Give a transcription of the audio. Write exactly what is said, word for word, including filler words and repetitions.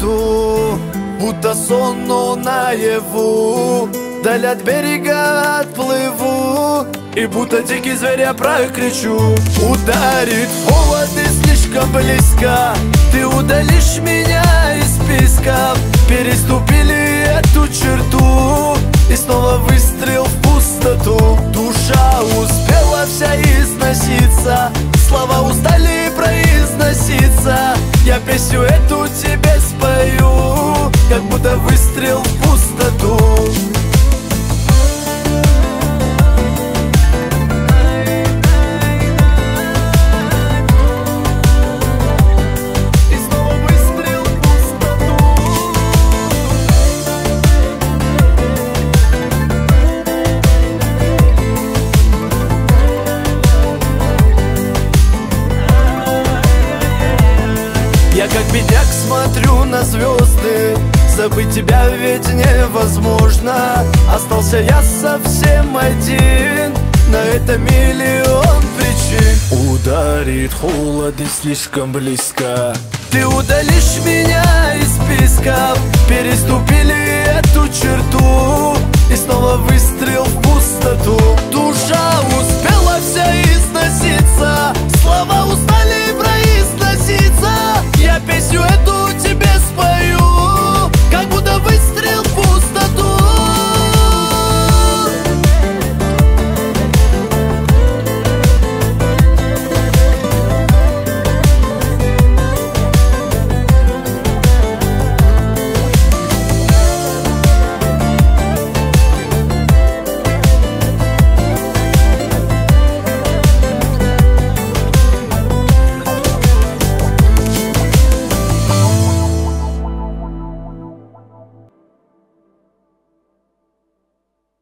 пустоту, будто сон, но наяву. Даль от берега отплыву, и будто дикий зверь я прокричу. Ударит холод и слишком близко, ты удалишь меня из списков. Переступили эту черту, и снова выстрел в пустоту. Душа успела вся износиться, слова устали произноситься. Я песню эту тебе спою, как будто выстрел в пустоту. Я как бедняк смотрю на звезды, забыть тебя ведь невозможно. Остался я совсем один, на это миллион причин. Ударит холод и слишком близко, ты удалишь меня из списков. Переступили эту черту,